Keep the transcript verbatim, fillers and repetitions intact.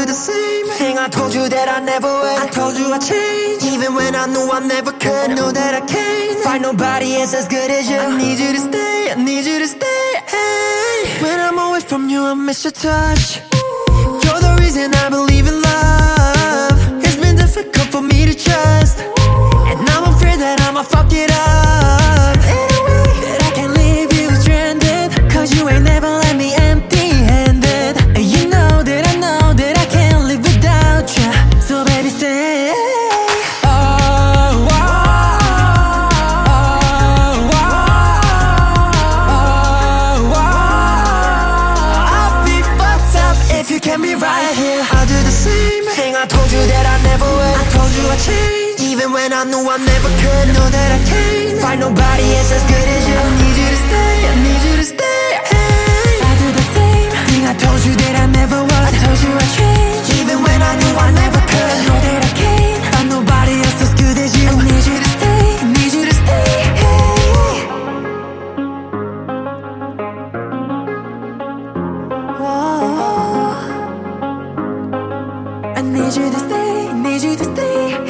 the same thing I told you that I never would. I told you I'd change, even when I knew I never could. I know that I can't find nobody else as good as you. I need you to stay, I need you to stay, hey. When I'm away from you, I miss your touch. You're the reason I believe in love. It's been difficult for me to trust, and I'm afraid that I'ma fuck it up in a way that I can't leave you stranded. Cause you ain't never let me empty-handed. And you know that I know that I can't live without you. So baby stay. Oh, oh, oh, oh, oh. I'll be fucked up if you can't be right here. I'll do the same thing I told you that I never would. I told you I'd change, even when I knew I never could. Know that I can't find nobody else as good as you. I need you to stay, I need you to stay, hey. I do the same thing I told you that I never would. I told you I'd change, even when I knew I never could. Know that I can't find nobody else as good as you. I need you to stay, I need you to stay, hey. Whoa. I need you to stay, need you to stay.